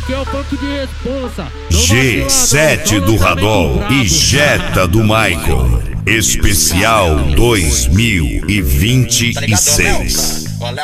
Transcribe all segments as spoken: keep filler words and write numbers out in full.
aqui é o funk de responsa. G sete do Radol e Jetta do Michael. Especial dois mil e vinte e seis.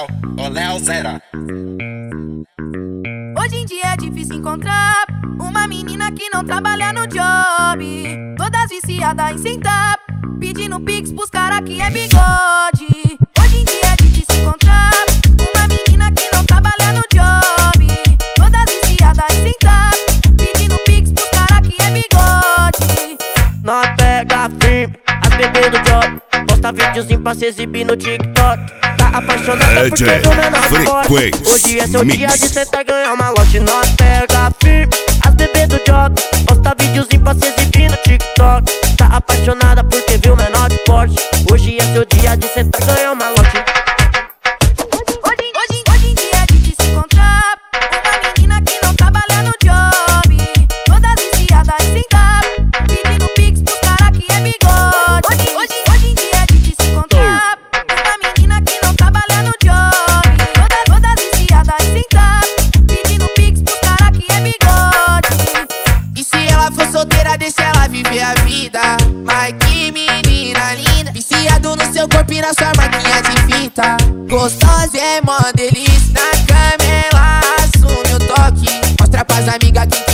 Hoje em dia é difícil encontrar uma menina que não trabalha no job. Todas viciadas em sentar, pedindo pix pros cara que é bigode. Hoje em dia é difícil encontrar uma menina que não trabalha no job. Todas viciadas em sentar, pedindo pix pros cara que é bigode. Nós pega firme, as bebês do job. Posta videozinho pra se exibir no TikTok. Tá apaixonada por ter o menor forte. Hoje é seu dia de sentar e ganhar uma lote. Nós pega firme, as bebês do job. Posta videozinho pra se exibir no TikTok. Tá apaixonada por ter viu menor de porte. Hoje é seu dia de sentar e ganhar uma lote. Hoje, hoje, hoje em dia é difícil encontrar uma menina que não trabalha no job. Todas viciadas em sentar, pedindo pix pros cara que é bigode. Hoje, hoje, hoje em dia é difícil encontrar uma menina que não trabalha no job. Todas, todas viciadas em sentar, pedindo pix pros cara que é bigode. E se ela for solteira, deixa ela viver a vida. Ai, que menina linda, viciado no seu corpo e na sua marquinha de fita. Gostosa é mó delícia, na cama ela assume o toque. Mostra pras amigas que